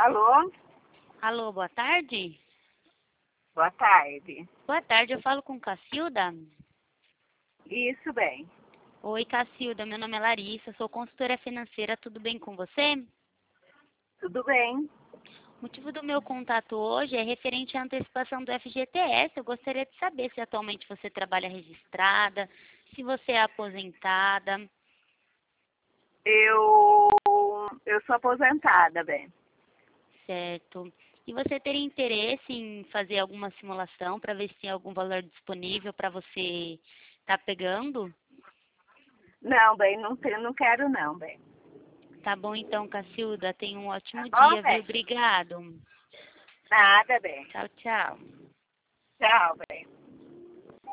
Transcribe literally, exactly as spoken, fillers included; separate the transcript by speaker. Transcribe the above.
Speaker 1: Alô?
Speaker 2: Alô, boa tarde?
Speaker 1: Boa tarde.
Speaker 2: Boa tarde, eu falo com Cacilda.
Speaker 1: Isso, bem.
Speaker 2: Oi, Cacilda, meu nome é Larissa, sou consultora financeira, tudo bem com você?
Speaker 1: Tudo bem?
Speaker 2: O motivo do meu contato hoje é referente à antecipação do F G T S. Eu gostaria de saber se atualmente você trabalha registrada, se você é aposentada.
Speaker 1: Eu, eu sou aposentada, bem.
Speaker 2: Certo. E você teria interesse em fazer alguma simulação para ver se tem algum valor disponível para você estar pegando?
Speaker 1: Não, bem, não, tenho, não quero não, bem.
Speaker 2: Tá bom então, Cacilda. Tenha um
Speaker 1: Tá
Speaker 2: ótimo
Speaker 1: bom,
Speaker 2: dia, viu?
Speaker 1: bem?
Speaker 2: Obrigado.
Speaker 1: Nada, bem.
Speaker 2: Tchau, tchau.
Speaker 1: Tchau, bem.